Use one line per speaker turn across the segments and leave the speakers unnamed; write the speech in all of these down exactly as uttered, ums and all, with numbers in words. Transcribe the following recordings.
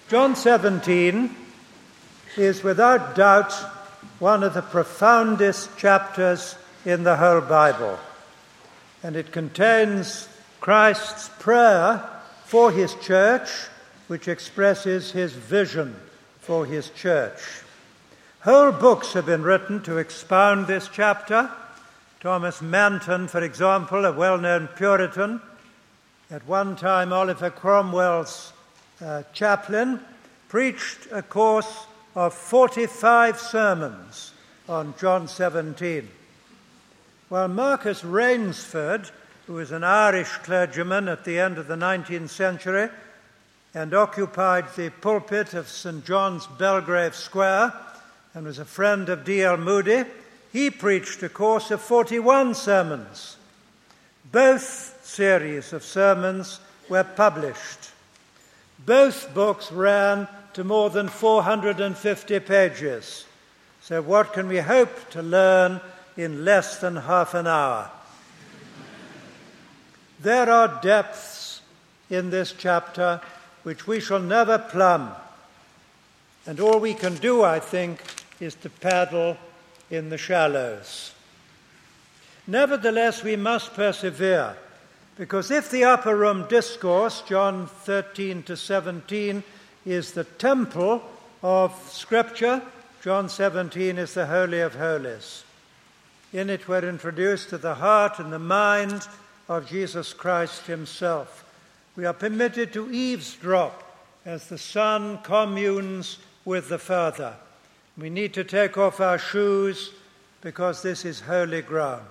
John seventeen is without doubt one of the profoundest chapters in the whole Bible, and it contains Christ's prayer for his church, which expresses his vision for his church. Whole books have been written to expound this chapter. Thomas Manton, for example, a well-known Puritan, at one time Oliver Cromwell's uh, chaplain, preached a course of forty-five sermons on John seventeen. While Marcus Rainsford, who was an Irish clergyman at the end of the nineteenth century and occupied the pulpit of Saint John's, Belgrave Square, and was a friend of D L Moody, he preached a course of forty-one sermons. Both series of sermons were published. Both books ran to more than four hundred fifty pages. So what can we hope to learn in less than half an hour? There are depths in this chapter which we shall never plumb. And all we can do, I think, is to paddle in the shallows. Nevertheless, we must persevere, because if the upper room discourse, John thirteen to seventeen, is the temple of Scripture, John seventeen is the Holy of Holies. In it we're introduced to the heart and the mind of Jesus Christ himself. We are permitted to eavesdrop as the Son communes with the Father. We need to take off our shoes because this is holy ground.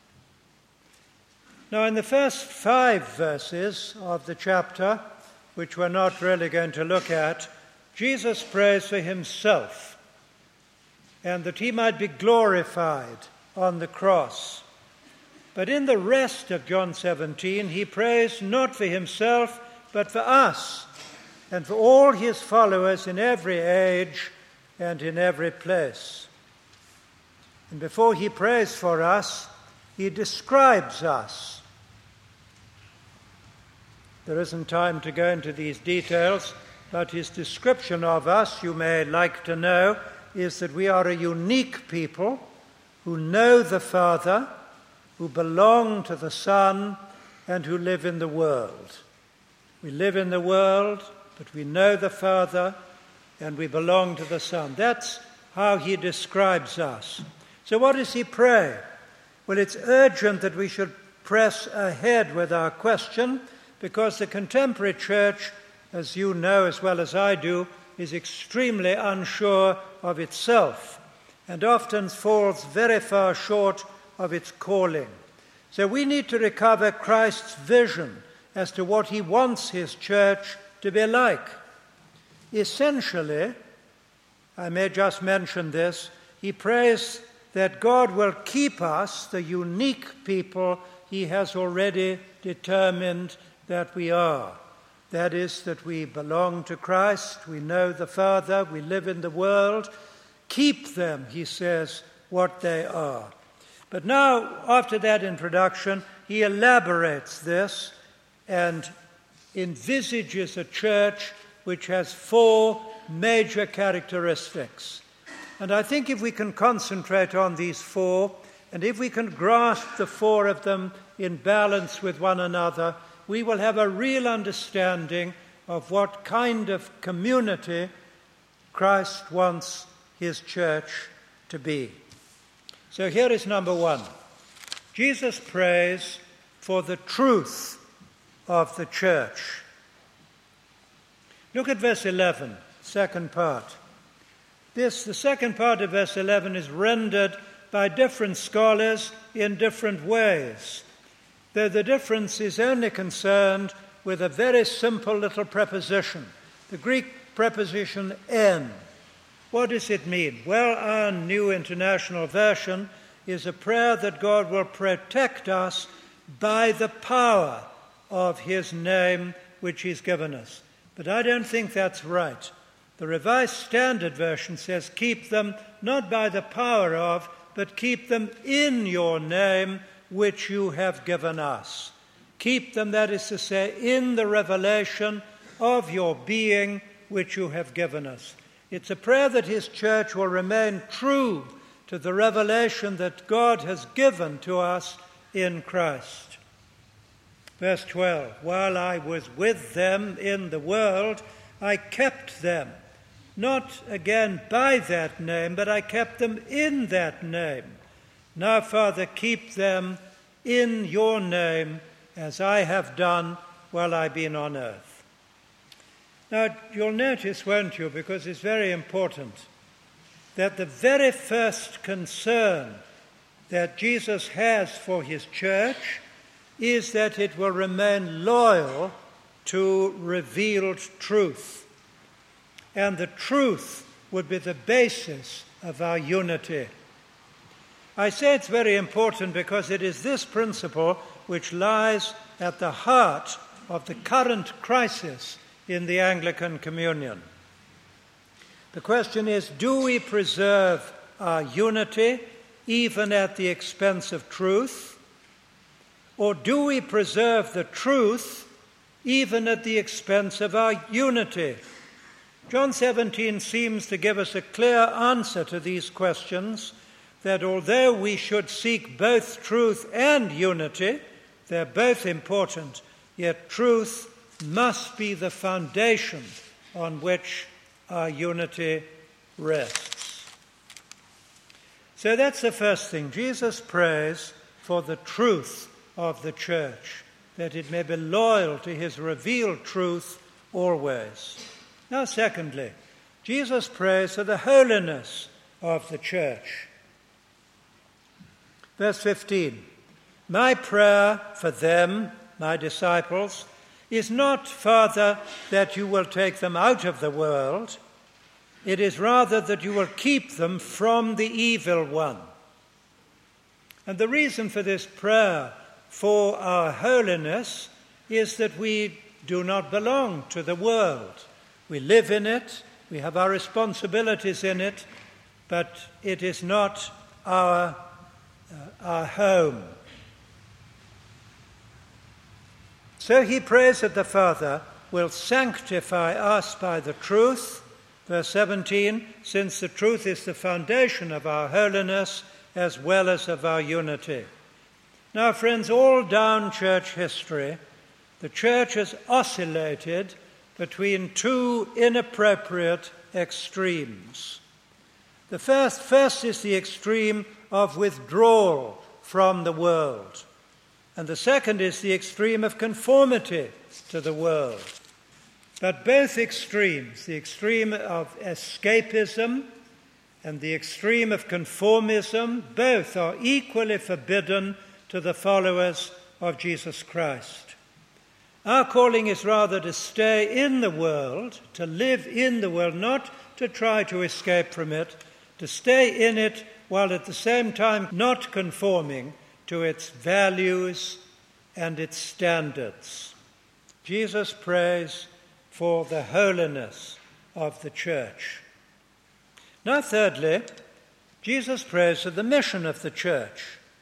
Now, in the first five verses of the chapter, which we're not really going to look at, Jesus prays for himself and that he might be glorified on the cross. But in the rest of John seventeen, he prays not for himself, but for us and for all his followers in every age and in every place. And before he prays for us, he describes us. There isn't time to go into these details, but his description of us, you may like to know, is that we are a unique people who know the Father, who belong to the Son, and who live in the world. We live in the world, but we know the Father, and we belong to the Son. That's how he describes us. So what does he pray? Well, it's urgent that we should press ahead with our question, because the contemporary church, as you know as well as I do, is extremely unsure of itself and often falls very far short of its calling. So we need to recover Christ's vision as to what he wants his church to be like. Essentially, I may just mention this, he prays that God will keep us the unique people he has already determined that we are. That is, that we belong to Christ, we know the Father, we live in the world. Keep them, he says, what they are. But now, after that introduction, he elaborates this and envisages a church which has four major characteristics. And I think if we can concentrate on these four, and if we can grasp the four of them in balance with one another, we will have a real understanding of what kind of community Christ wants his church to be. So here is number one. Jesus prays for the truth of the church. Look at verse eleven, second part. This, the second part of verse eleven, is rendered by different scholars in different ways, though the difference is only concerned with a very simple little preposition, the Greek preposition en. What does it mean? Well, our New International Version is a prayer that God will protect us by the power of his name which he's given us. But I don't think that's right. The Revised Standard Version says, keep them not by the power of, but keep them in your name which you have given us. Keep them, that is to say, in the revelation of your being which you have given us. It's a prayer that his church will remain true to the revelation that God has given to us in Christ. Verse twelve, while I was with them in the world, I kept them, not again by that name, but I kept them in that name. Now, Father, keep them in your name, as I have done while I've been on earth. Now, you'll notice, won't you, because it's very important, that the very first concern that Jesus has for his church is that it will remain loyal to revealed truth. And the truth would be the basis of our unity. I say it's very important because it is this principle which lies at the heart of the current crisis in the Anglican Communion. The question is, do we preserve our unity even at the expense of truth? Or do we preserve the truth even at the expense of our unity? John seventeen seems to give us a clear answer to these questions, that although we should seek both truth and unity, they're both important, yet truth must be the foundation on which our unity rests. So that's the first thing. Jesus prays for the truth of the church, that it may be loyal to his revealed truth always. Now, secondly, Jesus prays for the holiness of the church. Verse fifteen, my prayer for them, my disciples, is not, Father, that you will take them out of the world. It is rather that you will keep them from the evil one. And the reason for this prayer for our holiness is that we do not belong to the world. We live in it, we have our responsibilities in it, but it is not our, uh, our home. So he prays that the Father will sanctify us by the truth, verse seventeen, since the truth is the foundation of our holiness as well as of our unity. Now, friends, all down church history, the church has oscillated between two inappropriate extremes. The first, first is the extreme of withdrawal from the world. And the second is the extreme of conformity to the world. But both extremes, the extreme of escapism and the extreme of conformism, both are equally forbidden to the followers of Jesus Christ. Our calling is rather to stay in the world, to live in the world, not to try to escape from it, to stay in it while at the same time not conforming to its values and its standards. Jesus prays for the holiness of the church. Now, thirdly, Jesus prays for the mission of the church.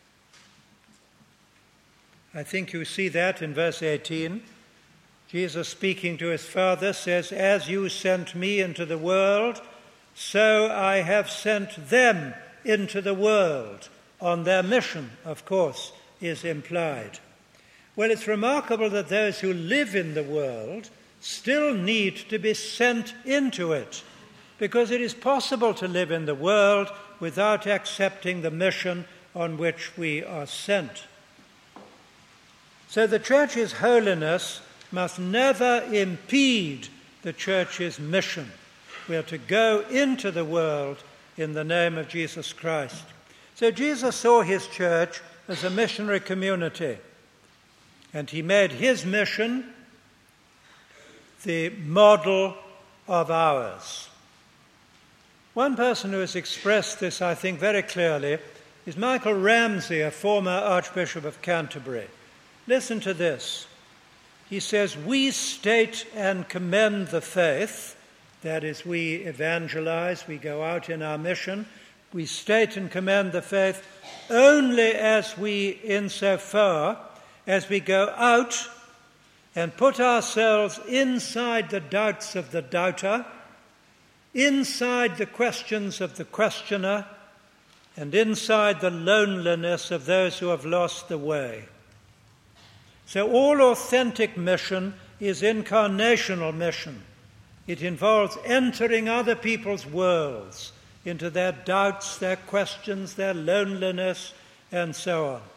I think you see that in verse eighteen. Jesus, speaking to his Father, says, as you sent me into the world, so I have sent them into the world. On their mission, of course, is implied. Well, it's remarkable that those who live in the world still need to be sent into it, because it is possible to live in the world without accepting the mission on which we are sent. So the church's holiness must never impede the church's mission. We are to go into the world in the name of Jesus Christ. So Jesus saw his church as a missionary community, and he made his mission the model of ours. One person who has expressed this, I think, very clearly is Michael Ramsey, a former Archbishop of Canterbury. Listen to this. He says, we state and commend the faith, that is, we evangelize, we go out in our mission, we state and commend the faith only as we, insofar as we go out and put ourselves inside the doubts of the doubter, inside the questions of the questioner, and inside the loneliness of those who have lost the way. So all authentic mission is incarnational mission. It involves entering other people's worlds, into their doubts, their questions, their loneliness, and so on.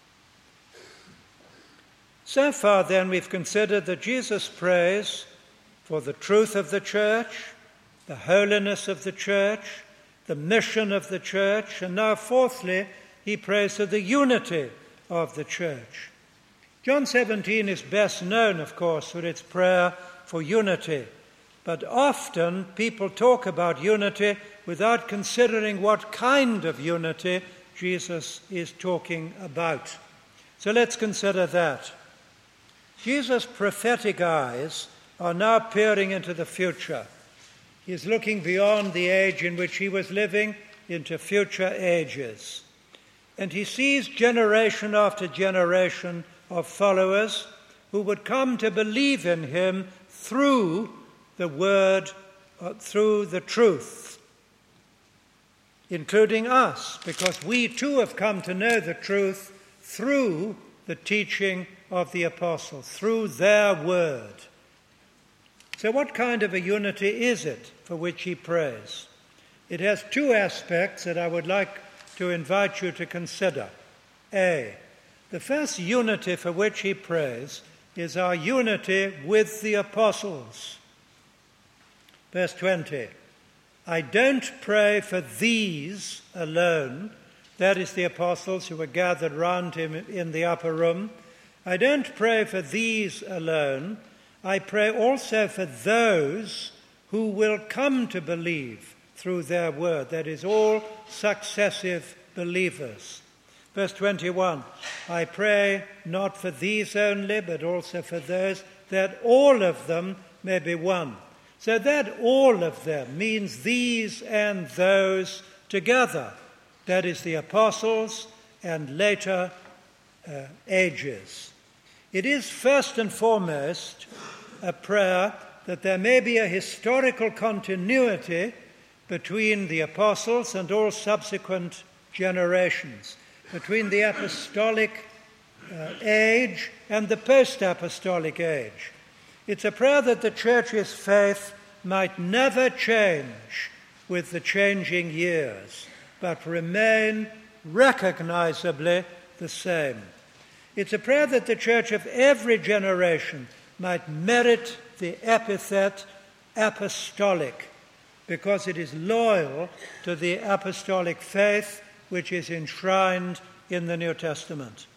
So far, then, we've considered that Jesus prays for the truth of the church, the holiness of the church, the mission of the church, and now, fourthly, he prays for the unity of the church. John seventeen is best known, of course, for its prayer for unity, but often people talk about unity without considering what kind of unity Jesus is talking about. So let's consider that. Jesus' prophetic eyes are now peering into the future. He is looking beyond the age in which he was living into future ages. And he sees generation after generation of followers who would come to believe in him through the word, uh, through the truth, including us, because we too have come to know the truth through the teaching of the apostles, through their word. So what kind of a unity is it for which he prays? It has two aspects that I would like to invite you to consider. A, the first unity for which he prays is our unity with the apostles. Verse twenty, I don't pray for these alone, that is the apostles who were gathered round him in the upper room. I don't pray for these alone, I pray also for those who will come to believe through their word, that is, all successive believers. Verse twenty-one, I pray not for these only, but also for those, that all of them may be one. So that all of them means these and those together. That is the apostles and later uh, ages. It is first and foremost a prayer that there may be a historical continuity between the apostles and all subsequent generations, between the apostolic uh, age and the post-apostolic age. It's a prayer that the church's faith might never change with the changing years, but remain recognizably the same. It's a prayer that the church of every generation might merit the epithet apostolic, because it is loyal to the apostolic faith which is enshrined in the New Testament.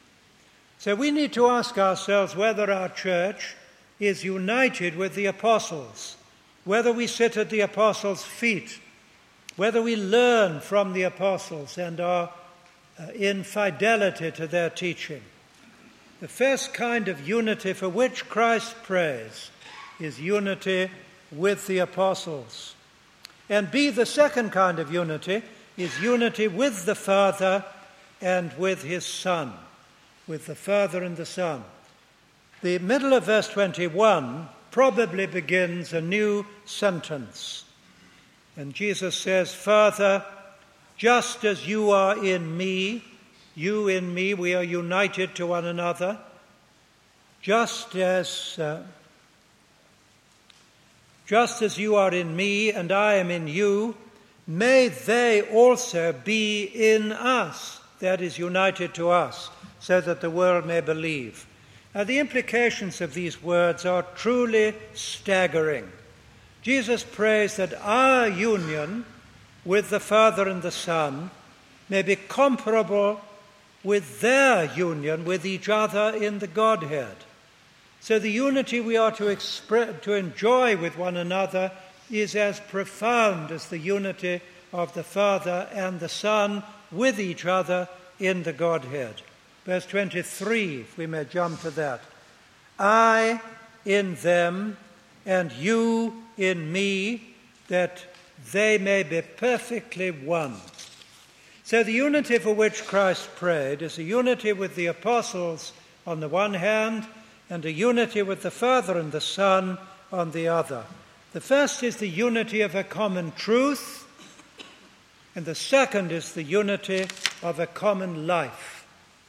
So we need to ask ourselves whether our church is united with the apostles, whether we sit at the apostles' feet, whether we learn from the apostles and are uh, in fidelity to their teaching. The first kind of unity for which Christ prays is unity with the apostles. And B, the second kind of unity is unity with the Father and with his Son, with the Father and the Son. The middle of verse twenty-one probably begins a new sentence. And Jesus says, Father, just as you are in me, you in me, we are united to one another, just as uh, just as you are in me and I am in you, may they also be in us, that is, united to us, so that the world may believe. Now, the implications of these words are truly staggering. Jesus prays that our union with the Father and the Son may be comparable with their union with each other in the Godhead. So the unity we are to, expre- to enjoy with one another is as profound as the unity of the Father and the Son with each other in the Godhead. Verse twenty-three, if we may jump to that. I in them and you in me, that they may be perfectly one. So the unity for which Christ prayed is a unity with the apostles on the one hand and a unity with the Father and the Son on the other. The first is the unity of a common truth, and the second is the unity of a common life.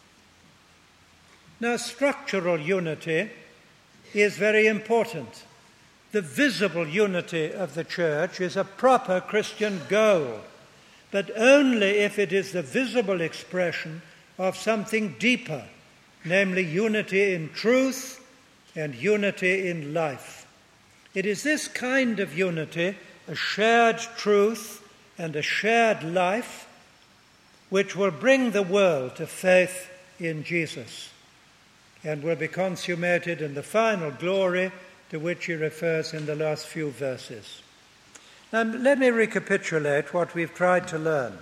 Now, structural unity is very important. The visible unity of the church is a proper Christian goal, but only if it is the visible expression of something deeper, namely unity in truth and unity in life. It is this kind of unity, a shared truth and a shared life, which will bring the world to faith in Jesus and will be consummated in the final glory to which he refers in the last few verses. Now, let me recapitulate what we've tried to learn.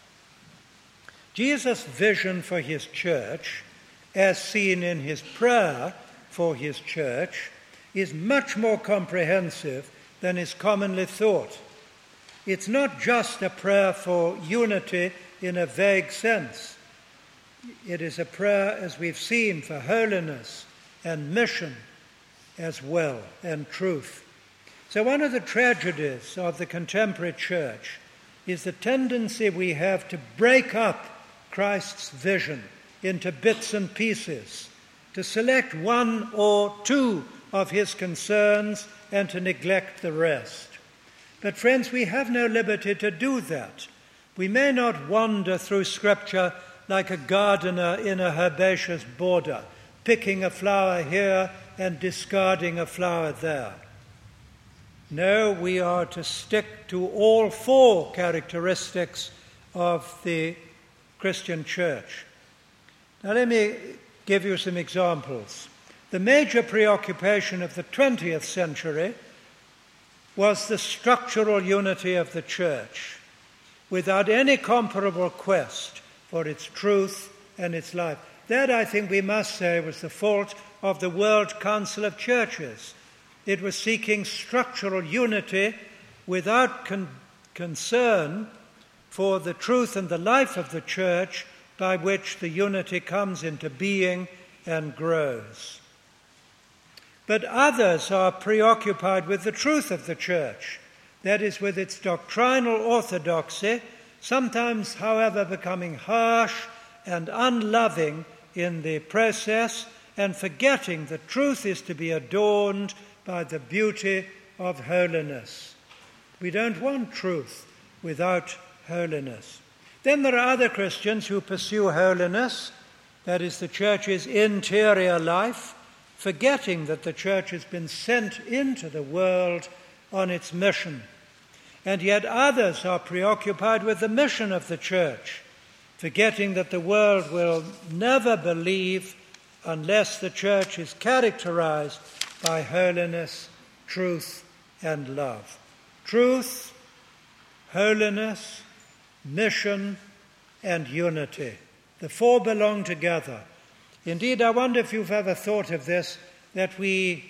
Jesus' vision for his church, as seen in his prayer for his church, is much more comprehensive than is commonly thought. It's not just a prayer for unity in a vague sense. It is a prayer, as we've seen, for holiness and mission as well, and truth. So one of the tragedies of the contemporary church is the tendency we have to break up Christ's vision into bits and pieces, to select one or two of his concerns and to neglect the rest. But friends, we have no liberty to do that. We may not wander through Scripture like a gardener in a herbaceous border, picking a flower here and discarding a flower there. No, we are to stick to all four characteristics of the Christian church. Now let me give you some examples. The major preoccupation of the twentieth century was the structural unity of the church, without any comparable quest for its truth and its life. That, I think we must say, was the fault of the World Council of Churches. It was seeking structural unity without con- concern for the truth and the life of the church, by which the unity comes into being and grows. But others are preoccupied with the truth of the church, that is, with its doctrinal orthodoxy, sometimes, however, becoming harsh and unloving in the process, and forgetting that truth is to be adorned by the beauty of holiness. We don't want truth without holiness. Then there are other Christians who pursue holiness, that is, the church's interior life, forgetting that the church has been sent into the world on its mission. And yet others are preoccupied with the mission of the church, forgetting that the world will never believe unless the church is characterized by holiness, truth, and love. Truth, holiness, mission, and unity. The four belong together. Indeed, I wonder if you've ever thought of this, that we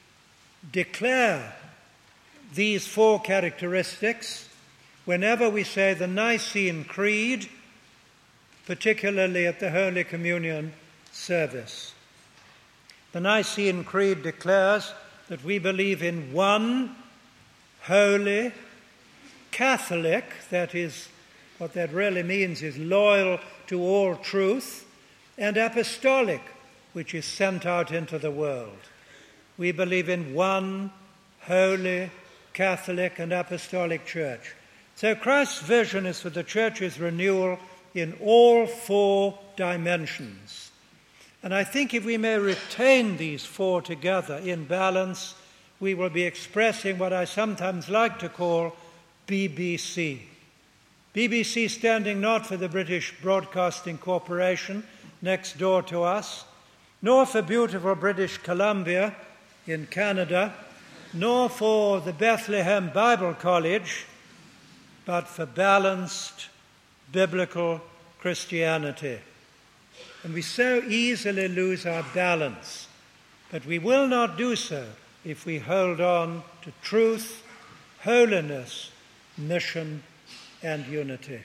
declare these four characteristics whenever we say the Nicene Creed, particularly at the Holy Communion service. The Nicene Creed declares that we believe in one holy, Catholic, that is, what that really means is loyal to all truth, and apostolic, which is sent out into the world. We believe in one holy, Catholic, and apostolic church. So Christ's vision is for the church's renewal in all four dimensions. And I think if we may retain these four together in balance, we will be expressing what I sometimes like to call B B C. B B C standing not for the British Broadcasting Corporation next door to us, nor for beautiful British Columbia in Canada, nor for the Bethlehem Bible College, but for balanced biblical Christianity. And we so easily lose our balance, but we will not do so if we hold on to truth, holiness, mission, and unity.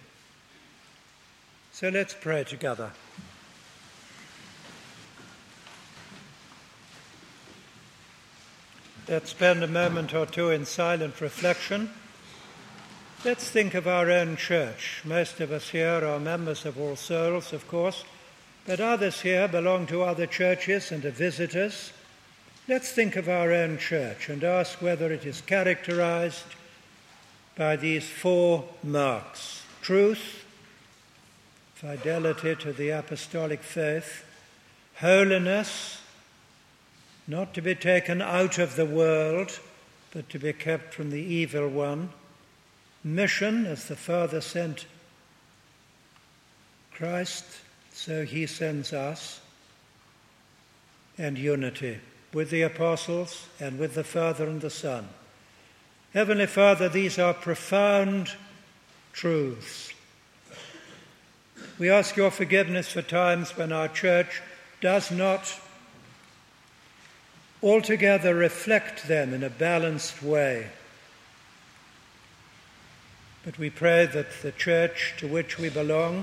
So let's pray together. Let's spend a moment or two in silent reflection. Let's think of our own church. Most of us here are members of All Souls, of course, but others here belong to other churches and are visitors. Let's think of our own church and ask whether it is characterized by these four marks: truth, fidelity to the apostolic faith, holiness, not to be taken out of the world, but to be kept from the evil one, mission, as the Father sent Christ, so he sends us, and unity with the apostles and with the Father and the Son. Heavenly Father, these are profound truths. We ask your forgiveness for times when our church does not altogether reflect them in a balanced way. But we pray that the church to which we belong,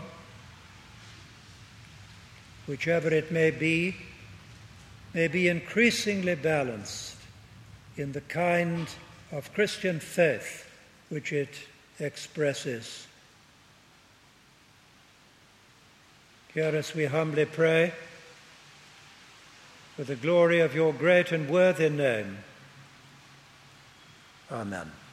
whichever it may be, may be increasingly balanced in the kind of Christian faith which it expresses. Hear us, we humbly pray, for the glory of your great and worthy name. Amen.